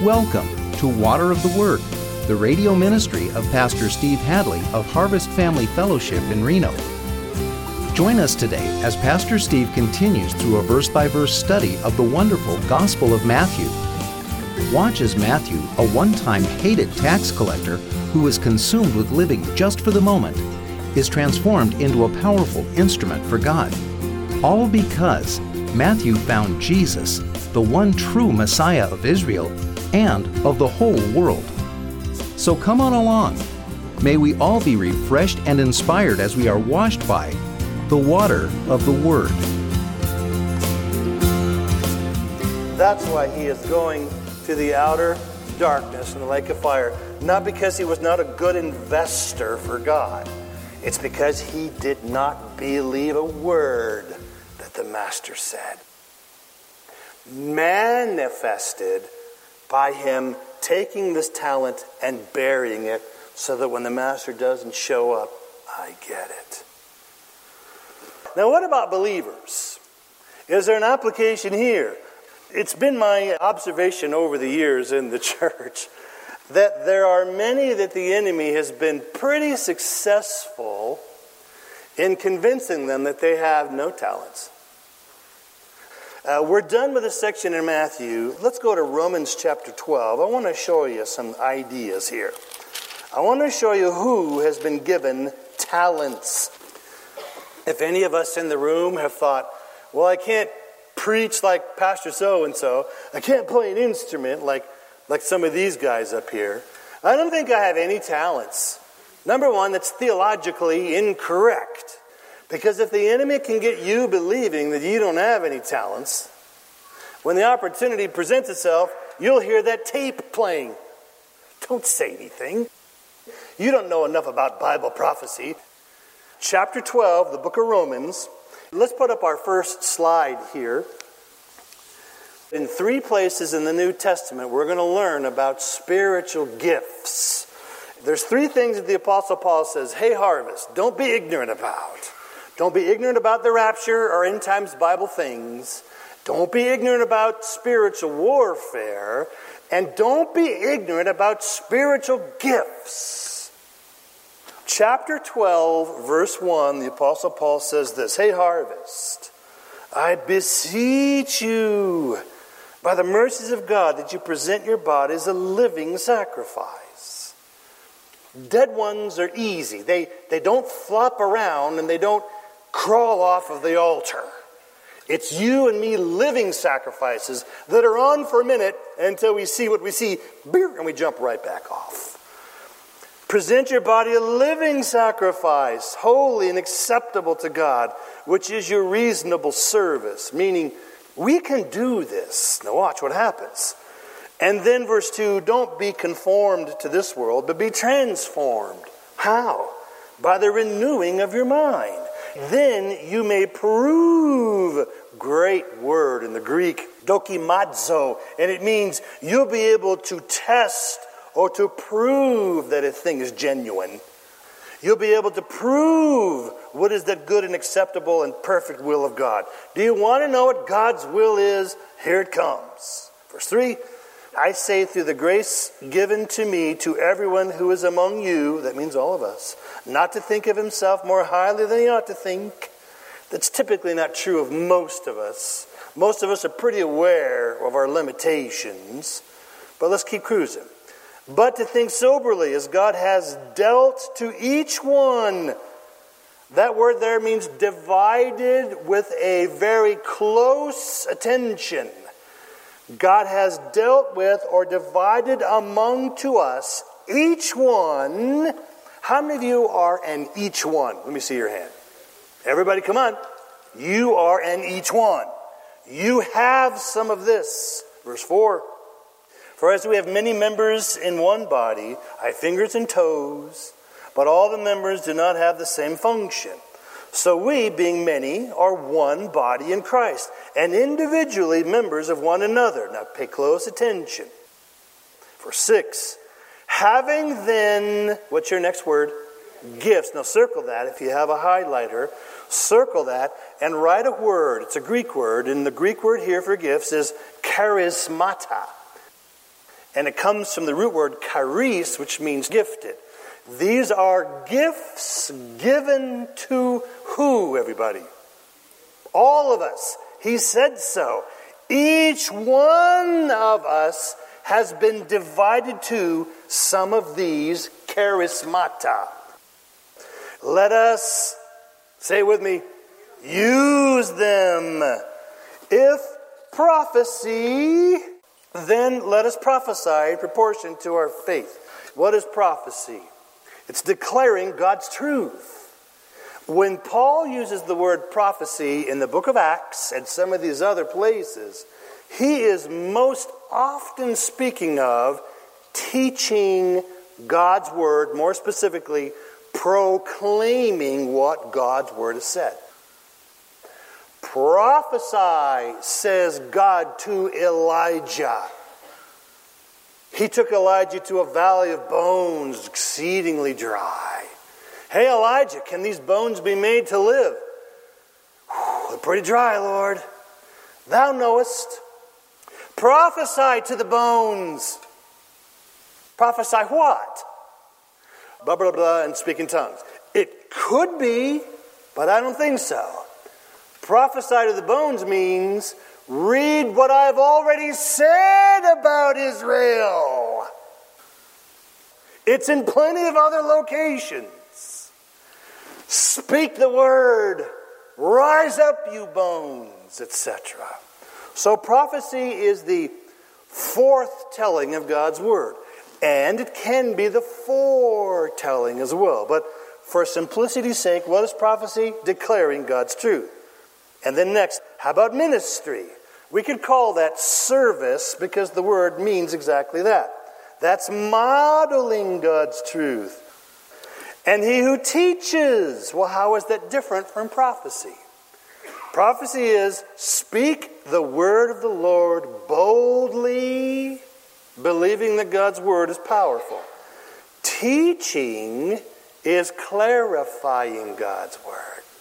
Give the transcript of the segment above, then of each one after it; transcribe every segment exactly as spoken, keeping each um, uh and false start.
Welcome to Water of the Word, the radio ministry of Pastor Steve Hadley of Harvest Family Fellowship in Reno. Join us today as Pastor Steve continues through a verse-by-verse study of the wonderful Gospel of Matthew. Watch as Matthew, a one-time hated tax collector who was consumed with living just for the moment, is transformed into a powerful instrument for God. All because Matthew found Jesus, the one true Messiah of Israel and of the whole world. So come on along. May we all be refreshed and inspired as we are washed by the water of the Word. That's why he is going to the outer darkness in the lake of fire. Not because he was not a good investor for God. It's because he did not believe a word that the Master said. Manifested by him taking this talent and burying it so that when the Master doesn't show up, I get it. Now, what about believers? Is there an application here? It's been my observation over the years in the church that there are many that the enemy has been pretty successful in convincing them that they have no talents. Uh, we're done with this section in Matthew. Let's go to Romans chapter twelve. I want to show you some ideas here. I want to show you who has been given talents. If any of us in the room have thought, well, I can't preach like Pastor so-and-so. I can't play an instrument like, like some of these guys up here. I don't think I have any talents. Number one, that's theologically incorrect. Because if the enemy can get you believing that you don't have any talents, when the opportunity presents itself, you'll hear that tape playing. Don't say anything. You don't know enough about Bible prophecy. Chapter twelve, the book of Romans. Let's put up our first slide here. In three places in the New Testament, we're going to learn about spiritual gifts. There's three things that the Apostle Paul says, hey, Harvest, don't be ignorant about. Don't be ignorant about the rapture or end times Bible things. Don't be ignorant about spiritual warfare. And don't be ignorant about spiritual gifts. Chapter twelve, verse one, the Apostle Paul says this, hey, Harvest, I beseech you by the mercies of God that you present your bodies a living sacrifice. Dead ones are easy. They, they don't flop around and they don't crawl off of the altar. It's you and me living sacrifices that are on for a minute until we see what we see, and we jump right back off. Present your body a living sacrifice, holy and acceptable to God, which is your reasonable service. Meaning, we can do this. Now watch what happens. And then verse two, don't be conformed to this world, but be transformed. How? By the renewing of your mind. Then you may prove, great word in the Greek, dokimazo, and it means you'll be able to test or to prove that a thing is genuine. You'll be able to prove what is that good and acceptable and perfect will of God. Do you want to know what God's will is? Here it comes. Verse three, I say through the grace given to me to everyone who is among you, that means all of us, not to think of himself more highly than he ought to think. That's typically not true of most of us. Most of us are pretty aware of our limitations, but let's keep cruising. But to think soberly as God has dealt to each one. That word there means divided with a very close attention. God has dealt with or divided among to us each one. How many of you are an each one? Let me see your hand. Everybody, come on. You are an each one. You have some of this. Verse four. For as we have many members in one body, I have fingers and toes, but all the members do not have the same function. So we, being many, are one body in Christ, and individually members of one another. Now pay close attention. Verse six. Having then, what's your next word? Gifts. Now circle that if you have a highlighter. Circle that and write a word. It's a Greek word, and the Greek word here for gifts is charismata. and it comes from the root word charis, which means gifted. These are gifts given to who, everybody? All of us. He said so. Each one of us has been divided to some of these charismata. Let us, say it with me, use them. If prophecy, then let us prophesy in proportion to our faith. What is prophecy? It's declaring God's truth. When Paul uses the word prophecy in the book of Acts and some of these other places, he is most often speaking of teaching God's word, more specifically, proclaiming what God's word has said. Prophesy, says God to Elijah. He took Elijah to a valley of bones exceedingly dry. Hey, Elijah, can these bones be made to live? Whew, they're pretty dry, Lord. Thou knowest. Prophesy to the bones. Prophesy what? Blah, blah, blah, and speak in tongues. It could be, but I don't think so. Prophesy to the bones means read what I've already said about Israel. It's in plenty of other locations. Speak the word. Rise up, you bones, et cetera. So prophecy is the forthtelling of God's word. And it can be the foretelling as well. But for simplicity's sake, what is prophecy? Declaring God's truth. And then next, how about ministry? We could call that service because the word means exactly that. That's modeling God's truth. And he who teaches, well, how is that different from prophecy? Prophecy is speak the word of the Lord boldly, believing that God's word is powerful. Teaching is clarifying God's word.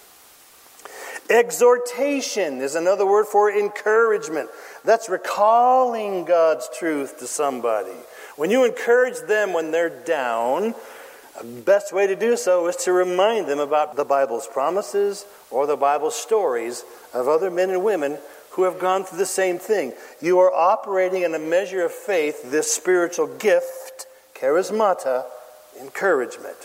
Exhortation is another word for encouragement. That's recalling God's truth to somebody. When you encourage them when they're down, the best way to do so is to remind them about the Bible's promises or the Bible's stories of other men and women who have gone through the same thing. You are operating in a measure of faith, this spiritual gift, charismata, encouragement.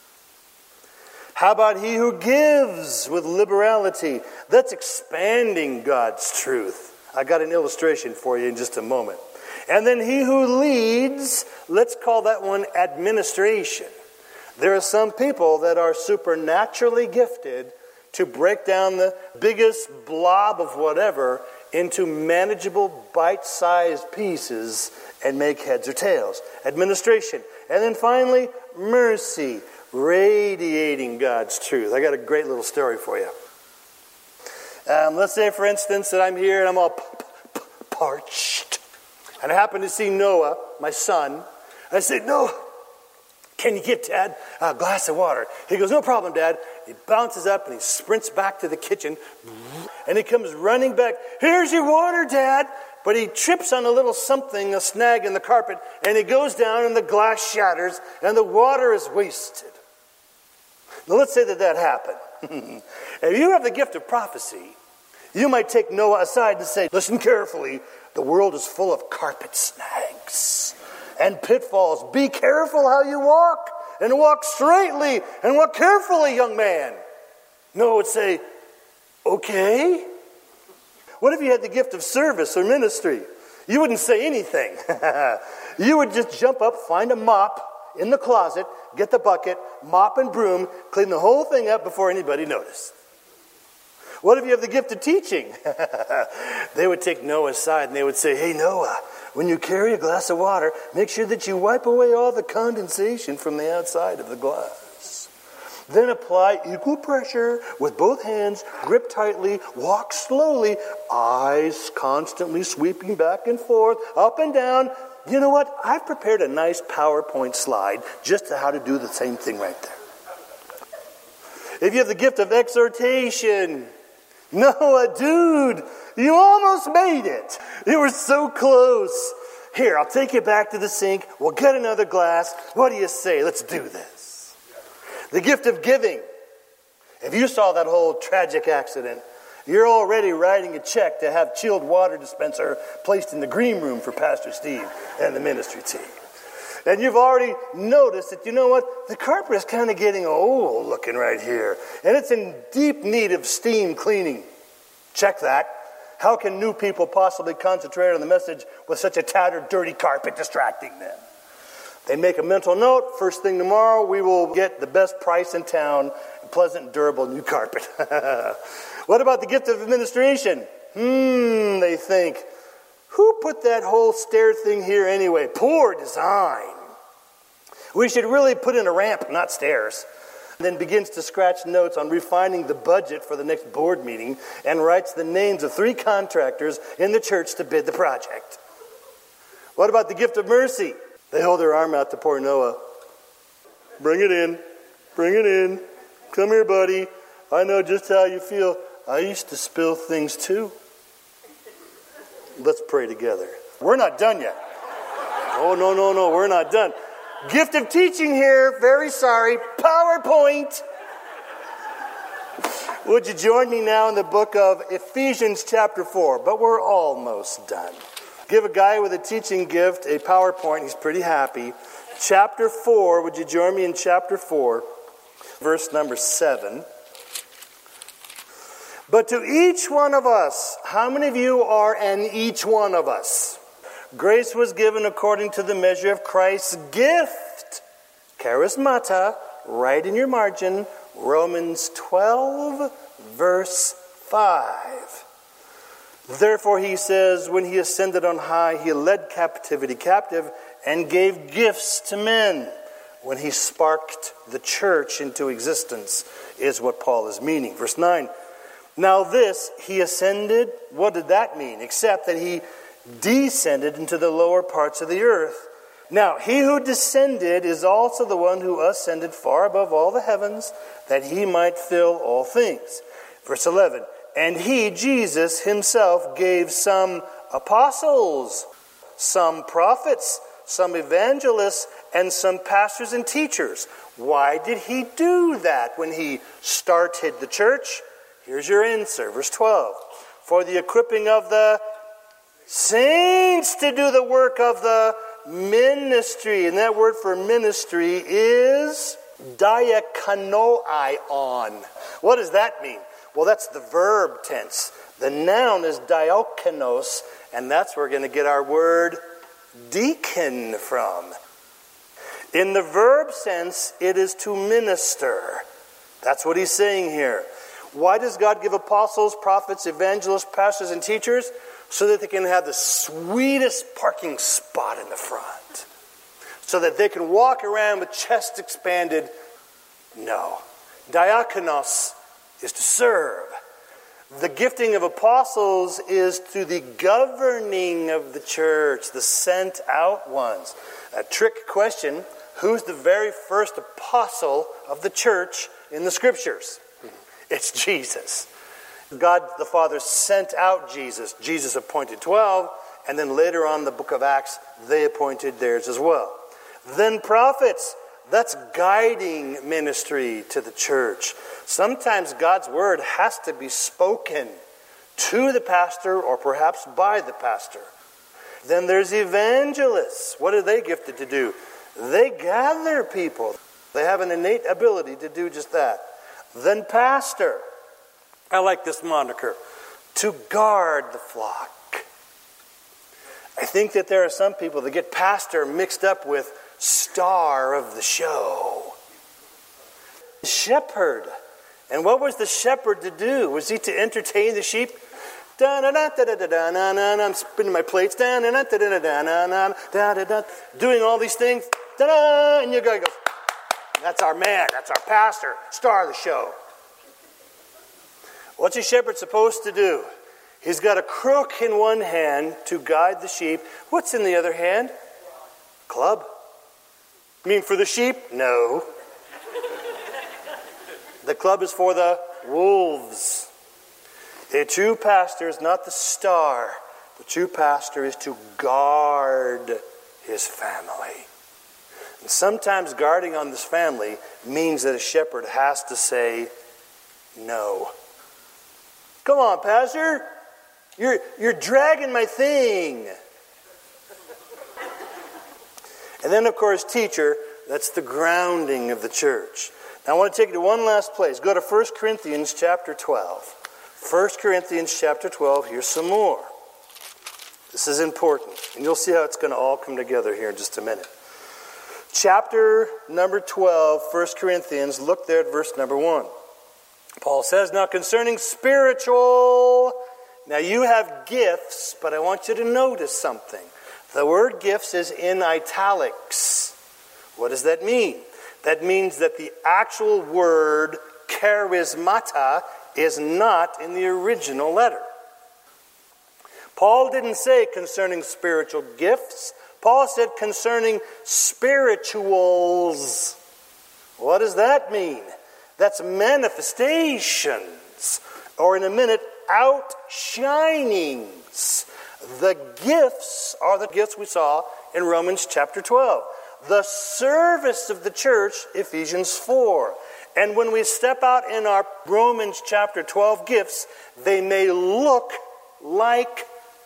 How about he who gives with liberality? That's expanding God's truth. I got an illustration for you in just a moment. And then he who leads, let's call that one administration. There are some people that are supernaturally gifted to break down the biggest blob of whatever into manageable bite-sized pieces and make heads or tails. Administration. And then finally, mercy. Radiating God's truth. I got a great little story for you. Um, let's say, for instance, that I'm here and I'm all p- p- parched. And I happen to see Noah, my son. I say, Noah, can you get Dad a glass of water? He goes, no problem, Dad. He bounces up and he sprints back to the kitchen. And he comes running back. Here's your water, Dad. But he trips on a little something, a snag in the carpet, and he goes down and the glass shatters and the water is wasted. Now let's say that that happened. If you have the gift of prophecy, you might take Noah aside and say, listen carefully, the world is full of carpet snags and pitfalls. Be careful how you walk, and walk straightly, and walk carefully, young man. Noah would say, okay. What if you had the gift of service or ministry? You wouldn't say anything. You would just jump up, find a mop in the closet, get the bucket, mop and broom, clean the whole thing up before anybody noticed. What if you have the gift of teaching? They would take Noah aside and they would say, hey, Noah, when you carry a glass of water, make sure that you wipe away all the condensation from the outside of the glass. Then apply equal pressure with both hands, grip tightly, walk slowly, eyes constantly sweeping back and forth, up and down. You know what? I've prepared a nice PowerPoint slide just to how to do the same thing right there. If you have the gift of exhortation, Noah, dude, you almost made it. You were so close. Here, I'll take you back to the sink. We'll get another glass. What do you say? Let's do this. The gift of giving. If you saw that whole tragic accident, you're already writing a check to have chilled water dispenser placed in the green room for Pastor Steve and the ministry team. And you've already noticed that, you know what, the carpet is kind of getting old looking right here. And it's in deep need of steam cleaning. Check that. How can new people possibly concentrate on the message with such a tattered, dirty carpet distracting them? They make a mental note. First thing tomorrow, we will get the best price in town, pleasant, durable new carpet. What about the gift of administration? Hmm, they think, who put that whole stair thing here anyway? Poor design. We should really put in a ramp, not stairs. Then begins to scratch notes on refining the budget for the next board meeting and writes the names of three contractors in the church to bid the project. What about the gift of mercy? They hold their arm out to poor Noah. Bring it in. Bring it in. Come here, buddy. I know just how you feel. I used to spill things too. Let's pray together. We're not done yet. Oh, no, no, no, we're not done. Gift of teaching here. Very sorry. PowerPoint. Would you join me now in the book of Ephesians chapter four? But we're almost done. Give a guy with a teaching gift a PowerPoint. He's pretty happy. Chapter four. Would you join me in chapter four? Verse number seven. But to each one of us, how many of you are an each one of us? Grace was given according to the measure of Christ's gift. Charismata, right in your margin, Romans twelve, verse five. Therefore, he says, when he ascended on high, he led captivity captive and gave gifts to men. When he sparked the church into existence, is what Paul is meaning. Verse nine. Now this, he ascended, what did that mean? Except that he descended into the lower parts of the earth. Now, he who descended is also the one who ascended far above all the heavens, that he might fill all things. Verse eleven. And he, Jesus himself, gave some apostles, some prophets, some evangelists, and some pastors and teachers. Why did he do that when he started the church? Here's your answer, verse twelve. For the equipping of the saints to do the work of the ministry. And that word for ministry is diakonoion. What does that mean? Well, that's the verb tense. The noun is diakonos, and that's where we're going to get our word deacon from. In the verb sense, it is to minister. That's what he's saying here. Why does God give apostles, prophets, evangelists, pastors, and teachers? So that they can have the sweetest parking spot in the front. So that they can walk around with chest expanded. No. Diakonos is to serve. The gifting of apostles is to the governing of the church, the sent out ones. A trick question, who's the very first apostle of the church in the scriptures? It's Jesus. God the Father sent out Jesus. Jesus appointed twelve, and then later on in the book of Acts, they appointed theirs as well. Then prophets, that's guiding ministry to the church. Sometimes God's word has to be spoken to the pastor or perhaps by the pastor. Then there's evangelists. What are they gifted to do? They gather people. They have an innate ability to do just that. Then pastor. I like this moniker. To guard the flock. I think that there are some people that get pastor mixed up with star of the show. Shepherd. And what was the shepherd to do? Was he to entertain the sheep? I'm spinning my plates. Doing all these things. And you guy goes, that's our man. That's our pastor. Star of the show. What's a shepherd supposed to do? He's got a crook in one hand to guide the sheep. What's in the other hand? Club. You mean for the sheep? No. The club is for the wolves. A true pastor is not the star The true pastor is to guard his family. And sometimes guarding on this family means that a shepherd has to say no. Come on, pastor. You're, you're dragging my thing. And then, of course, teacher, that's the grounding of the church. Now, I want to take you to one last place. Go to First Corinthians chapter twelve. First Corinthians chapter twelve, here's some more. This is important, and you'll see how it's going to all come together here in just a minute. Chapter number twelve, First Corinthians, look there at verse number one. Paul says, now concerning spiritual, now you have gifts, but I want you to notice something. The word gifts is in italics. What does that mean? That means that the actual word charismata is not in the original letter. Paul didn't say concerning spiritual gifts. Paul said concerning spirituals. What does that mean? That's manifestations, or in a minute, outshinings. The gifts are the gifts we saw in Romans chapter twelve. The service of the church, Ephesians four. And when we step out in our Romans chapter twelve gifts, they may look like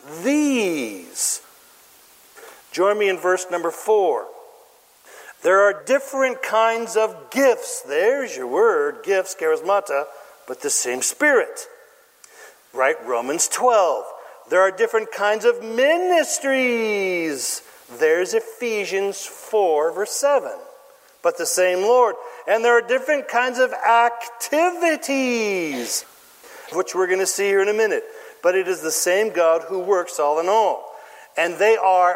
these. Join me in verse number four. There are different kinds of gifts. There's your word, gifts, charismata, but the same Spirit. Right? Romans twelve. There are different kinds of ministries. There's Ephesians four, verse seven. But the same Lord. And there are different kinds of activities, which we're going to see here in a minute. But it is the same God who works all in all. And they are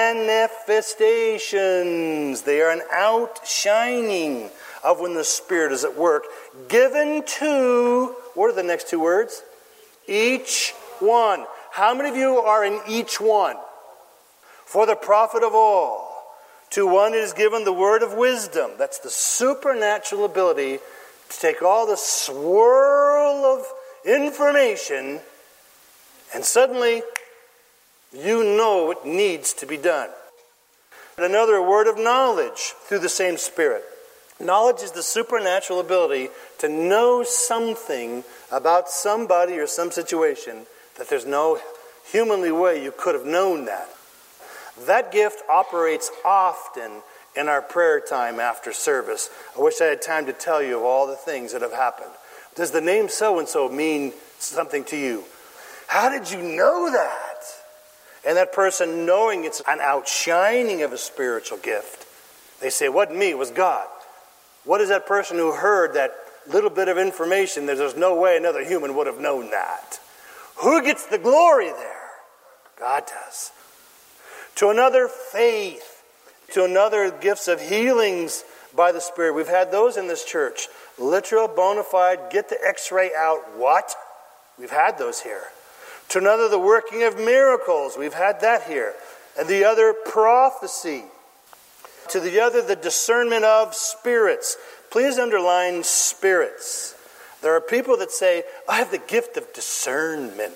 manifestations. They are an outshining of when the Spirit is at work. Given to, what are the next two words? Each one. How many of you are in each one? For the profit of all. To one is given the word of wisdom. That's the supernatural ability to take all the swirl of information and suddenly you know what needs to be done. Another word of knowledge through the same Spirit. Knowledge is the supernatural ability to know something about somebody or some situation that there's no humanly way you could have known that. That gift operates often in our prayer time after service. I wish I had time to tell you of all the things that have happened. Does the name so-and-so mean something to you? How did you know that? And that person, knowing it's an outshining of a spiritual gift, they say, it wasn't me, it was God. What is that person who heard that little bit of information that there's no way another human would have known that? Who gets the glory there? God does. To another, faith. To another, gifts of healings by the Spirit. We've had those in this church. Literal, bona fide, get the x-ray out. What? We've had those here. To another, the working of miracles. We've had that here. And the other, prophecy. To the other, the discernment of spirits. Please underline spirits. There are people that say, I have the gift of discernment.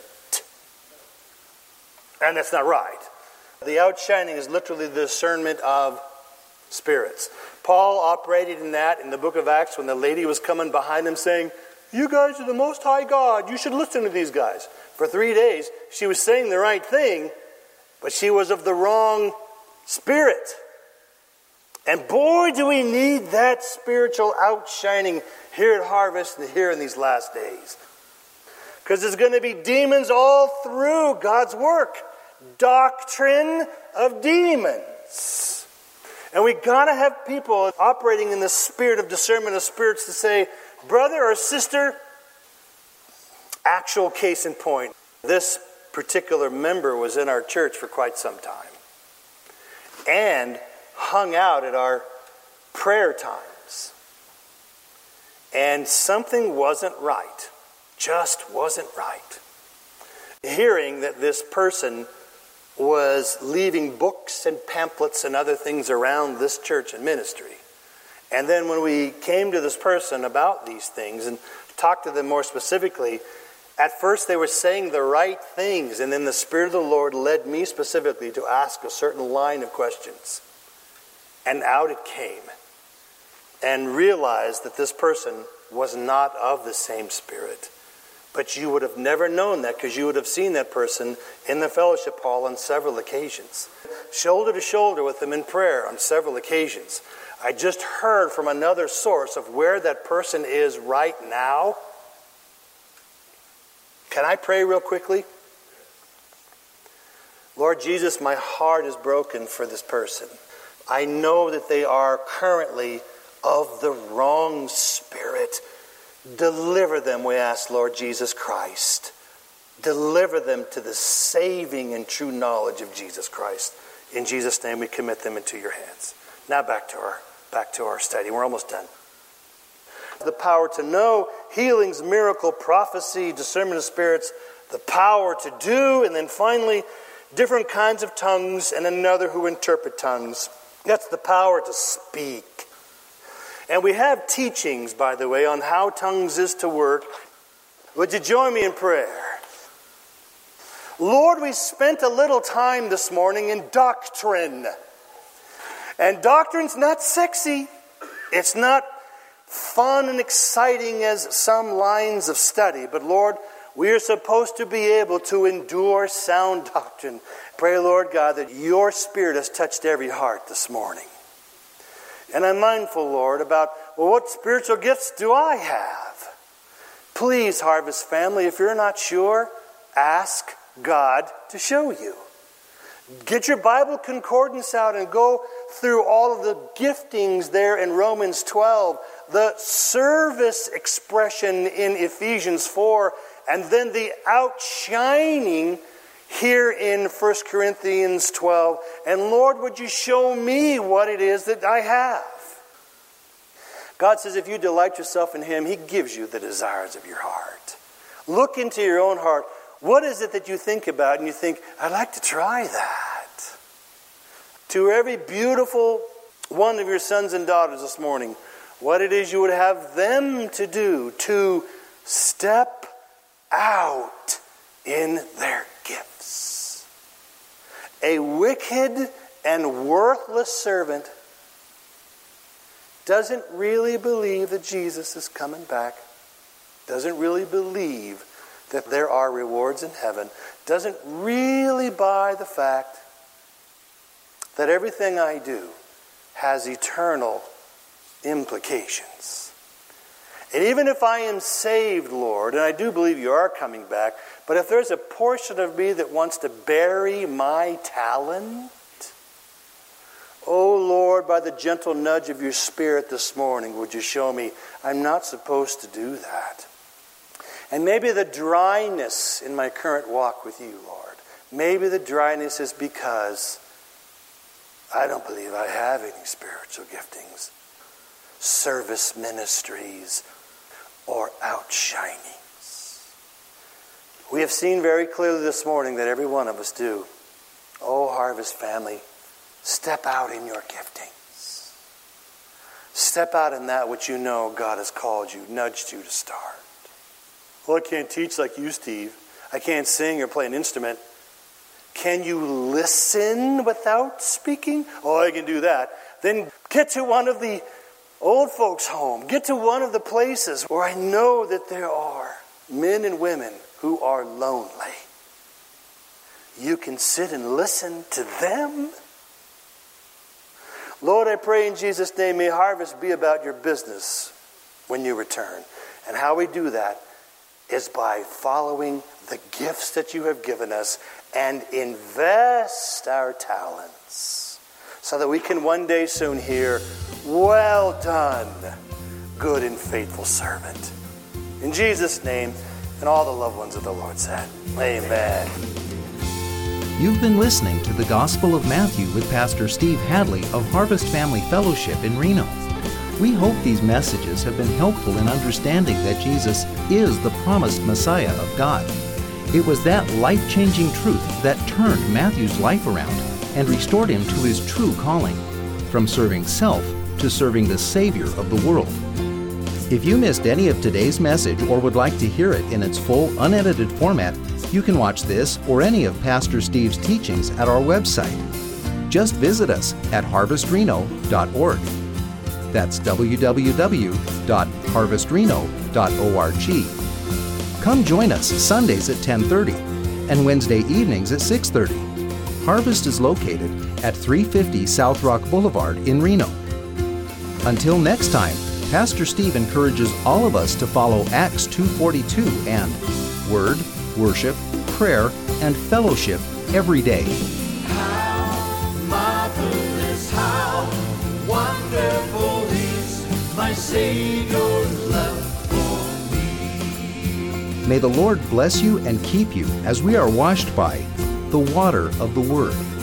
And that's not right. The outshining is literally the discernment of spirits. Paul operated in that in the book of Acts when the lady was coming behind him saying, you guys are the Most High God. You should listen to these guys. For three days, she was saying the right thing, but she was of the wrong spirit. And boy, do we need that spiritual outshining here at Harvest and here in these last days. Because there's going to be demons all through God's work. Doctrine of demons. And we got to have people operating in the spirit of discernment of spirits to say, brother or sister, actual case in point, this particular member was in our church for quite some time and hung out at our prayer times. And something wasn't right. Just wasn't right. Hearing that this person was leaving books and pamphlets and other things around this church and ministry. And then when we came to this person about these things and talked to them more specifically, At first they were saying the right things, and then the Spirit of the Lord led me specifically to ask a certain line of questions. And out it came. And realized that this person was not of the same Spirit. But you would have never known that because you would have seen that person in the fellowship hall on several occasions. Shoulder to shoulder with them in prayer on several occasions. I just heard from another source of where that person is right now. Can I pray real quickly? Lord Jesus, my heart is broken for this person. I know that they are currently of the wrong spirit. Deliver them, we ask, Lord Jesus Christ. Deliver them to the saving and true knowledge of Jesus Christ. In Jesus' name we commit them into your hands. Now back to our back to our study. We're almost done. The power to know, healings, miracle, prophecy, discernment of spirits, the power to do, and then finally, different kinds of tongues and another who interpret tongues. That's the power to speak. And we have teachings, by the way, on how tongues is to work. Would you join me in prayer? Lord, we spent a little time this morning in doctrine. And doctrine's not sexy. It's not fun and exciting as some lines of study. But Lord, we are supposed to be able to endure sound doctrine. Pray, Lord God, that your Spirit has touched every heart this morning. And I'm mindful, Lord, about, well, what spiritual gifts do I have? Please, Harvest family, if you're not sure, ask God to show you. Get your Bible concordance out and go through all of the giftings there in Romans twelve, the service expression in Ephesians four, and then the outshining here in First Corinthians twelve. And Lord, would you show me what it is that I have? God says if you delight yourself in Him, He gives you the desires of your heart. Look into your own heart. What is it that you think about and you think, I'd like to try that? To every beautiful one of your sons and daughters this morning, what it is you would have them to do to step out in their gifts. A wicked and worthless servant doesn't really believe that Jesus is coming back, doesn't really believe that there are rewards in heaven, doesn't really buy the fact that everything I do has eternal implications. And even if I am saved, Lord, and I do believe you are coming back, but if there's a portion of me that wants to bury my talent, oh Lord, by the gentle nudge of your Spirit this morning, would you show me I'm not supposed to do that? And maybe the dryness in my current walk with you, Lord, maybe the dryness is because I don't believe I have any spiritual giftings, service ministries, or outshinings. We have seen very clearly this morning that every one of us do. Oh, Harvest family, step out in your giftings. Step out in that which you know God has called you, nudged you to start. Well, I can't teach like you, Steve. I can't sing or play an instrument. Can you listen without speaking? Oh, I can do that. Then get to one of the old folks' home. Get to one of the places where I know that there are men and women who are lonely. You can sit and listen to them. Lord, I pray in Jesus' name, may Harvest be about your business when you return. And how we do that is by following the gifts that you have given us and invest our talents so that we can one day soon hear, well done, good and faithful servant. In Jesus' name, and all the loved ones of the Lord said, amen. You've been listening to the Gospel of Matthew with Pastor Steve Hadley of Harvest Family Fellowship in Reno. We hope these messages have been helpful in understanding that Jesus is the promised Messiah of God. It was that life-changing truth that turned Matthew's life around and restored him to his true calling, from serving self to serving the Savior of the world. If you missed any of today's message or would like to hear it in its full, unedited format, you can watch this or any of Pastor Steve's teachings at our website. Just visit us at harvest reno dot org. That's w w w dot harvest reno dot org. Come join us Sundays at ten thirty and Wednesday evenings at six thirty. Harvest is located at three fifty South Rock Boulevard in Reno. Until next time, Pastor Steve encourages all of us to follow Acts two forty-two and Word, Worship, Prayer, and Fellowship every day. How marvelous, how wonderful is my Savior's love for me. May the Lord bless you and keep you as we are washed by the water of the Word.